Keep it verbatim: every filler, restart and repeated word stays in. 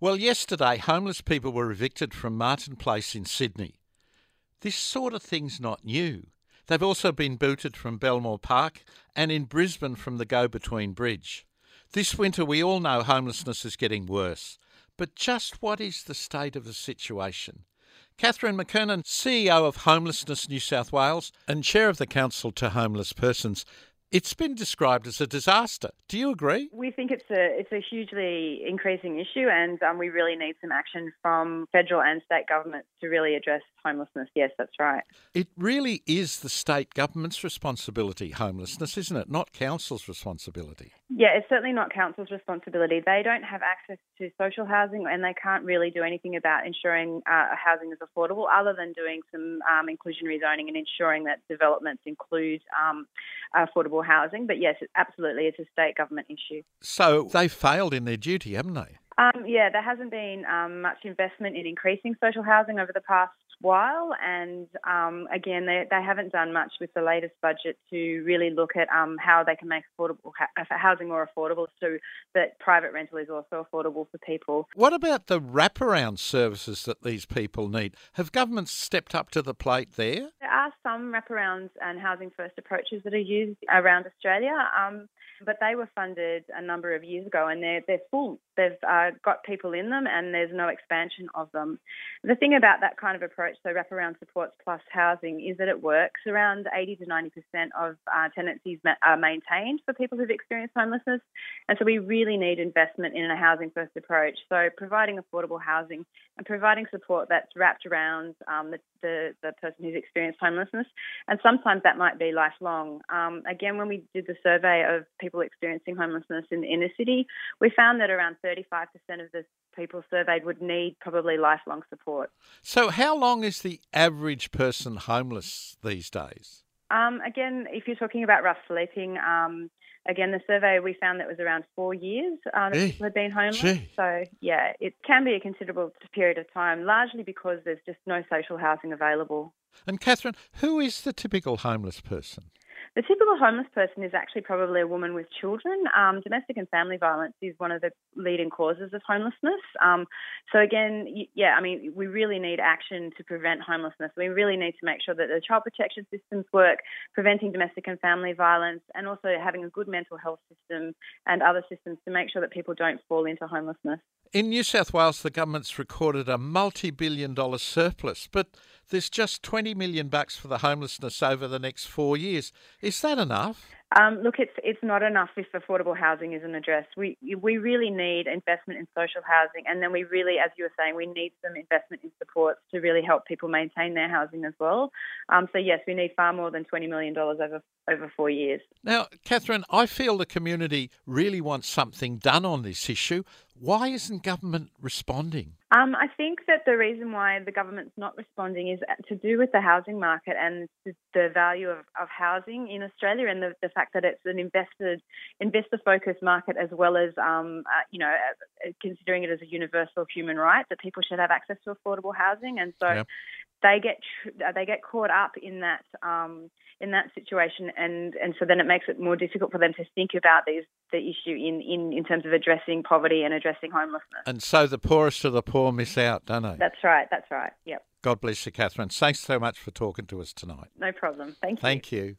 Well, yesterday, homeless people were evicted from Martin Place in Sydney. This sort of thing's not new. They've also been booted from Belmore Park and in Brisbane from the Go-Between Bridge. This winter, we all know homelessness is getting worse. But just what is the state of the situation? Catherine McKernan, C E O of Homelessness New South Wales and Chair of the Council to Homeless Persons. It's been described as a disaster. Do you agree? We think it's a it's a hugely increasing issue, and um, we really need some action from federal and state governments to really address homelessness. Yes, that's right. It really is the state government's responsibility, homelessness, isn't it? Not council's responsibility. Yeah, it's certainly not council's responsibility. They don't have access to social housing, and they can't really do anything about ensuring uh, housing is affordable other than doing some um, inclusionary zoning and ensuring that developments include um, affordable housing. But yes, absolutely, it's a state government issue. So they've failed in their duty, haven't they? Um, yeah, there hasn't been um, much investment in increasing social housing over the past while, and um, again, they, they haven't done much with the latest budget to really look at um, how they can make affordable ha- housing more affordable, so that private rental is also affordable for people. What about the wraparound services that these people need? Have governments stepped up to the plate there? There are some wraparounds and housing first approaches that are used around Australia, um, but they were funded a number of years ago, and they're they're full. They've uh, got people in them, and there's no expansion of them. The thing about that kind of approach, so wraparound supports plus housing, is that it works. Around eighty to ninety percent of uh, tenancies ma- are maintained for people who've experienced homelessness, and so we really need investment in a housing first approach. So providing affordable housing and providing support that's wrapped around um, the, the, the person who's experienced homelessness, and sometimes that might be lifelong. Um, again, when we did the survey of people experiencing homelessness in the inner city, we found that around thirty-five percent of the people surveyed would need probably lifelong support. So how long is the average person homeless these days? Um, again, if you're talking about rough sleeping, um, again, the survey, we found that was around four years uh, that Gee, people had been homeless. gee. So, yeah, it can be a considerable period of time, largely because there's just no social housing available. And Catherine, who is the typical homeless person? The typical homeless person is actually probably a woman with children. Um, domestic and family violence is one of the leading causes of homelessness. Um, so again, yeah, I mean, we really need action to prevent homelessness. We really need to make sure that the child protection systems work, preventing domestic and family violence, and also having a good mental health system and other systems to make sure that people don't fall into homelessness. In New South Wales, the government's recorded a multi-billion dollar surplus, but there's just twenty million bucks for the homelessness over the next four years. Is that enough? Um, look, it's it's not enough if affordable housing isn't addressed. We we really need investment in social housing, and then we really, as you were saying, we need some investment in supports to really help people maintain their housing as well. Um, so yes, we need far more than twenty million dollars over over four years. Now, Catherine, I feel the community really wants something done on this issue. Why isn't government responding? Um, I think that the reason why the government's not responding is to do with the housing market and the, the value of, of housing in Australia, and the, the fact that it's an invested, investor-focused market, as well as um, uh, you know uh, considering it as a universal human right that people should have access to affordable housing, and so. Yep. They get tr- they get caught up in that um, in that situation, and, and so then it makes it more difficult for them to think about these the issue in, in, in terms of addressing poverty and addressing homelessness. And so the poorest of the poor miss out, don't they? That's right. That's right. Yep. God bless you, Catherine. Thanks so much for talking to us tonight. No problem. Thank you. Thank you.